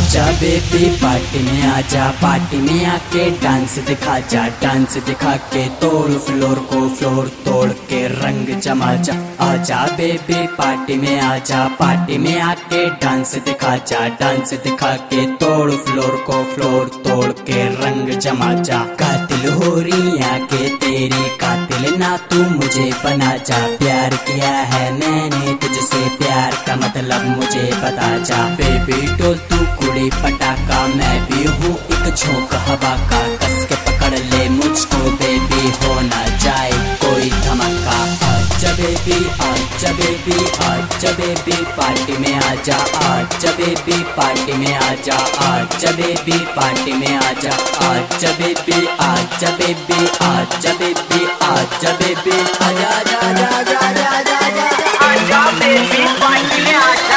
आजा baby party में आजा, पार्टी में आके डांस दिखा जा, डांस दिखा के तोड़ फ्लोर को, फ्लोर तोड़ के रंग जमा जा। आजा बेबी पार्टी में आजा, पार्टी में आके डांस दिखा जा, डांस दिखा के तोड़ फ्लोर को, फ्लोर तोड़ के रंग जमा जा। कातिल हो रही आके तेरी, कातिल ना तू मुझे बना जा। प्यार किया है मैंने तुझसे, प्यार का मतलब मुझे बता जा। बेबी डोल तू कुड़ी पटाखा, मैं भी हूँ एक झोंक हवा का। कस के पकड़ ले मुझको बेबी, हो ना जाए कोई धमाका। आजा बेबी आजा बेबी आजा बेबी पार्टी में आजा, आजा बेबी पार्टी में आजा, आजा बेबी पार्टी में आजा। आजा बेबी आजा बेबी आजा बेबी आजा बेबी आजा आजा आजा आजा आजा आजा आजा बेबी पार्टी में आजा।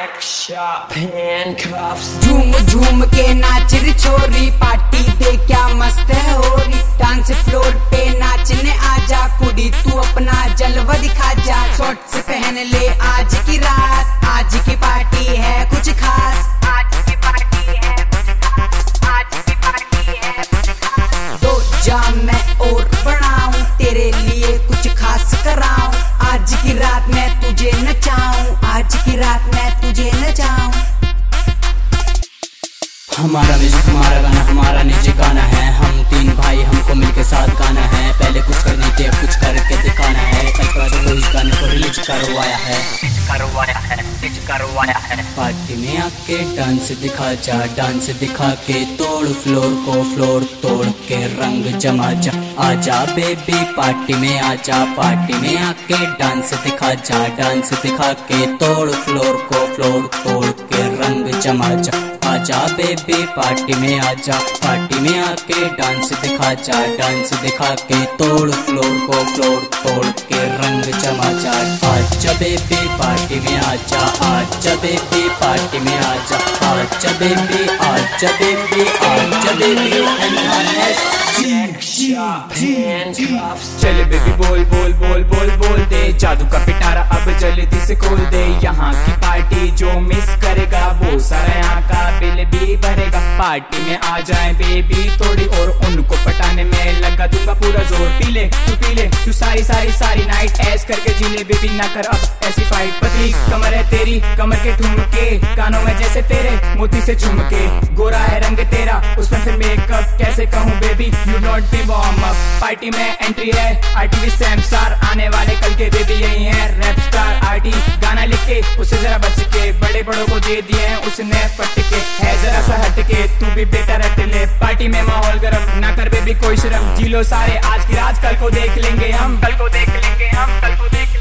झूम झूम के नाच री छोरी, पार्टी दे क्या मस्त है हो रही। डांस फ्लोर पे नाचने आजा कुड़ी, तू अपना जलवा दिखा जा। शॉर्ट्स पहन ले आज की रात, आज की पार्टी है कुछ खास, आज की पार्टी है कुछ खास, आज की पार्टी है कुछ खास। दो जाम मैं और बनाऊं, तेरे लिए कुछ खास कराऊं। आज की रात मैं तुझे नचाऊं, आज की रात मैं तुझे नचाऊं। हमारा म्यूजिक हमारा गाना, हमारा निजी गाना है। हम तीन भाई हमको मिलके साथ गाना है। पहले कुछ करने थे अब कुछ करके दिखाना है। कल का तो इस गाने को रिलीज करवाया है। पार्टी में आके डांस दिखा जा, डांस दिखा के तोड़ फ्लोर को, फ्लोर तोड़ के रंग जमा जा। आजा बेबी पार्टी में आजा, पार्टी में आके डांस दिखा जा, डांस दिखा के तोड़ फ्लोर को, फ्लोर तोड़ के रंग जमा जा। आजा बेबी पार्टी में आजा, पार्टी में आके डांस दिखा जा, डांस दिखा के तोड़ फ्लोर को, फ्लोर तोड़ के रंग जमा जा। आजा बेबी पार्टी में आजा, आजा बेबी पार्टी में आजा, आजा बेबी आजा बेबी आजा बेबी। चल बेबी बोल बोल बोल बोल बोल दे, जादू का पिटारा अब जल्दी से खोल दे। यहाँ की पार्टी जो मिस करेगा वो सारा यहाँ का बिल भी भरेगा। पार्टी में आ जाए बेबी थोड़ी और उनको पटाने में लगा दूंगा पूरा जोर। पी ले तू सारी सारी सारी नाइट ऐश करके जी ले बेबी, ना कर अब ऐसी फाइट। पतली कमर है तेरी, कमर के ठुमके कानों में जैसे तेरे मोती से झुमके। गोरा है रंग तेरा उसमें फिर मेकअप, कैसे कहूँ baby you not be warm up. Party में एंट्री है आरटीवी सैम स्टार, आने वाले कल के बेबी यही है रैप स्टार। आरटी गाना लिख के उसे जरा बच के, बड़े बड़ों को दे दिए हैं उसने फटके। है जरा सा हटके तू भी बेटा रट ले, पार्टी में माहौल गरम ना कर बेबी कोई शर्म। जी लो सारे आज की रात, कल को देख लेंगे हम, कल को देख लेंगे हम, कल को देख लेंगे।